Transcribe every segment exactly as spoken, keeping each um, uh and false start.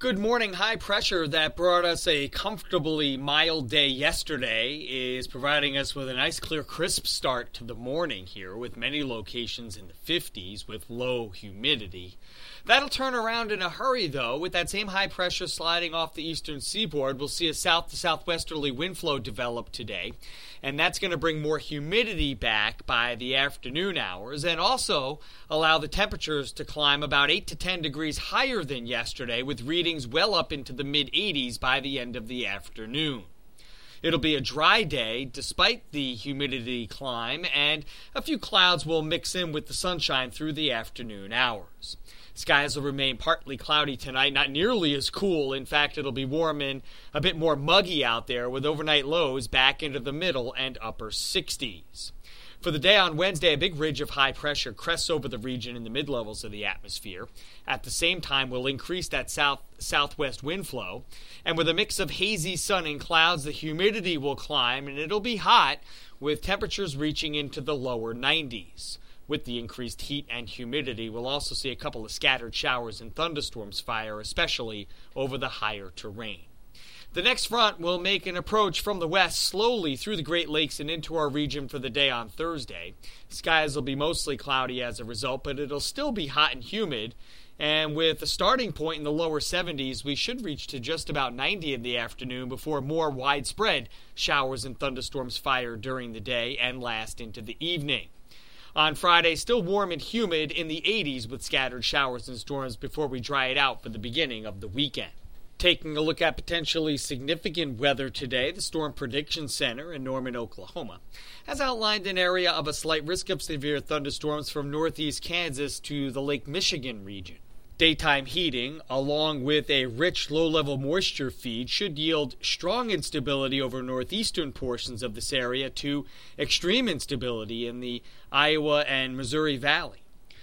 Good morning. High pressure that brought us a comfortably mild day yesterday is providing us with a nice, clear, crisp start to the morning here, with many locations in the fifties with low humidity. That'll turn around in a hurry, though. With that same high pressure sliding off the eastern seaboard, we'll see a south to southwesterly wind flow develop today, and that's going to bring more humidity back by the afternoon hours and also allow the temperatures to climb about eight to ten degrees higher than yesterday, with readings well up into the mid eighties by the end of the afternoon. It'll be a dry day despite the humidity climb, and a few clouds will mix in with the sunshine through the afternoon hours. Skies will remain partly cloudy tonight, not nearly as cool. In fact, it'll be warm and a bit more muggy out there, with overnight lows back into the middle and upper sixties. For the day on Wednesday, a big ridge of high pressure crests over the region in the mid-levels of the atmosphere. At the same time, we'll increase that south-southwest wind flow. And with a mix of hazy sun and clouds, the humidity will climb, and it'll be hot, with temperatures reaching into the lower nineties. With the increased heat and humidity, we'll also see a couple of scattered showers and thunderstorms fire, especially over the higher terrain. The next front will make an approach from the west slowly through the Great Lakes and into our region for the day on Thursday. Skies will be mostly cloudy as a result, but it'll still be hot and humid. And with a starting point in the lower seventies, we should reach to just about ninety in the afternoon before more widespread showers and thunderstorms fire during the day and last into the evening. On Friday, still warm and humid in the eighties with scattered showers and storms before we dry it out for the beginning of the weekend. Taking a look at potentially significant weather today, the Storm Prediction Center in Norman, Oklahoma, has outlined an area of a slight risk of severe thunderstorms from northeast Kansas to the Lake Michigan region. Daytime heating, along with a rich low-level moisture feed, should yield strong instability over northeastern portions of this area to extreme instability in the Iowa and Missouri Valley.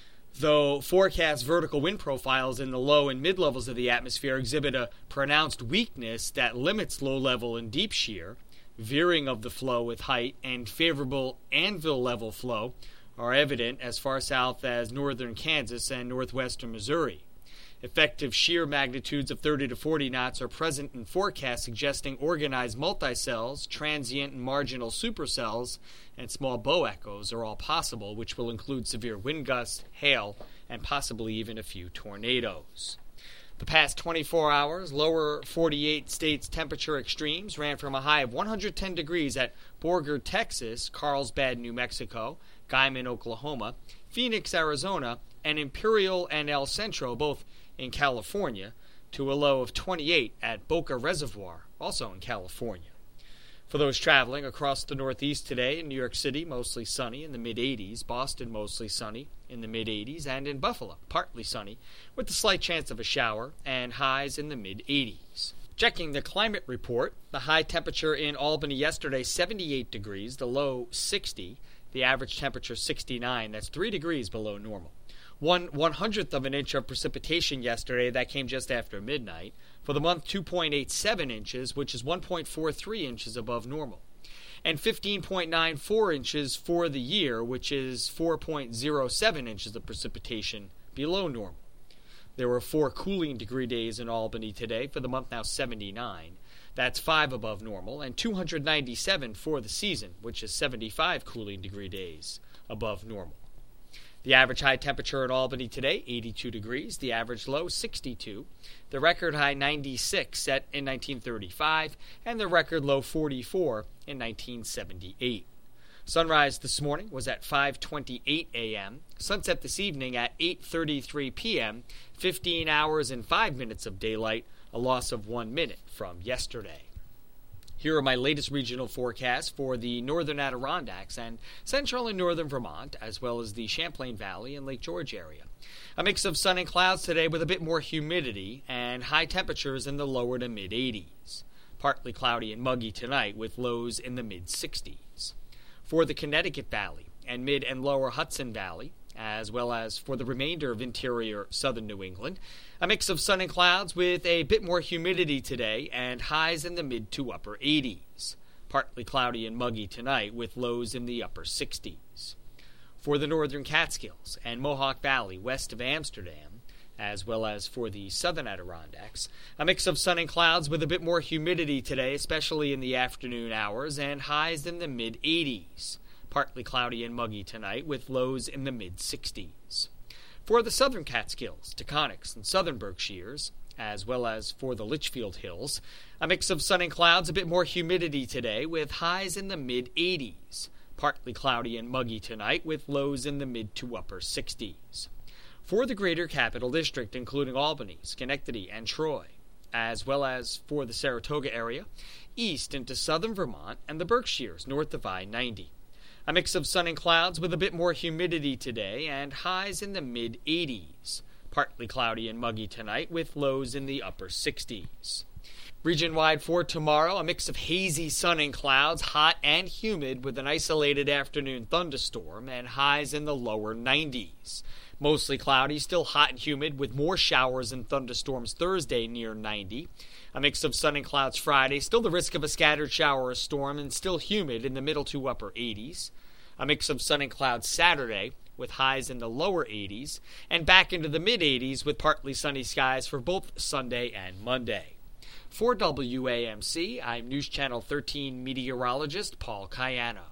Though forecast vertical wind profiles in the low and mid-levels of the atmosphere exhibit a pronounced weakness that limits low-level and deep shear, veering of the flow with height and favorable anvil-level flow are evident as far south as northern Kansas and northwestern Missouri. Effective shear magnitudes of thirty to forty knots are present in forecasts suggesting organized multicells, transient and marginal supercells, and small bow echoes are all possible, which will include severe wind gusts, hail, and possibly even a few tornadoes. The past twenty-four hours, lower forty-eight states temperature extremes ran from a high of one hundred ten degrees at Borger, Texas, Carlsbad, New Mexico, Guyman, Oklahoma, Phoenix, Arizona, and Imperial and El Centro, both in California, to a low of twenty-eight at Boca Reservoir, also in California. For those traveling across the Northeast today, in New York City, mostly sunny in the mid-eighties, Boston, mostly sunny in the mid-eighties, and in Buffalo, partly sunny, with a slight chance of a shower, and highs in the mid-eighties. Checking the climate report, the high temperature in Albany yesterday, seventy-eight degrees, the low sixty, the average temperature sixty-nine, that's three degrees below normal. One one-hundredth of an inch of precipitation yesterday, that came just after midnight. For the month, two point eight seven inches, which is one point four three inches above normal. And fifteen point nine four inches for the year, which is four point zero seven inches of precipitation below normal. There were four cooling degree days in Albany today, for the month now seventy-nine. That's five above normal, and two hundred ninety-seven for the season, which is seventy-five cooling degree days above normal. The average high temperature in Albany today, eighty-two degrees. The average low, sixty-two. The record high, ninety-six, set in nineteen thirty-five, and the record low, forty-four, in nineteen seventy-eight. Sunrise this morning was at five twenty-eight a.m. Sunset this evening at eight thirty-three p.m. fifteen hours and five minutes of daylight, a loss of one minute from yesterday. Here are my latest regional forecasts for the northern Adirondacks and central and northern Vermont, as well as the Champlain Valley and Lake George area. A mix of sun and clouds today with a bit more humidity and high temperatures in the lower to mid-eighties. Partly cloudy and muggy tonight with lows in the mid-sixties. For the Connecticut Valley and mid and lower Hudson Valley, as well as for the remainder of interior southern New England, a mix of sun and clouds with a bit more humidity today and highs in the mid to upper eighties. Partly cloudy and muggy tonight with lows in the upper sixties. For the northern Catskills and Mohawk Valley west of Amsterdam, as well as for the southern Adirondacks. A mix of sun and clouds with a bit more humidity today, especially in the afternoon hours, and highs in the mid eighties. Partly cloudy and muggy tonight with lows in the mid sixties. For the southern Catskills, Taconics, and southern Berkshires, as well as for the Litchfield Hills, a mix of sun and clouds, a bit more humidity today with highs in the mid eighties. Partly cloudy and muggy tonight with lows in the mid to upper sixties. For the greater Capital District, including Albany, Schenectady, and Troy, as well as for the Saratoga area, east into southern Vermont, and the Berkshires north of I ninety. A mix of sun and clouds with a bit more humidity today and highs in the mid eighties. Partly cloudy and muggy tonight with lows in the upper sixties. Region-wide for tomorrow, a mix of hazy sun and clouds, hot and humid with an isolated afternoon thunderstorm and highs in the lower nineties. Mostly cloudy, still hot and humid with more showers and thunderstorms Thursday near ninety. A mix of sun and clouds Friday, still the risk of a scattered shower or storm and still humid in the middle to upper eighties. A mix of sun and clouds Saturday with highs in the lower eighties and back into the mid eighties with partly sunny skies for both Sunday and Monday. For W A M C, I'm News Channel thirteen meteorologist Paul Cayano.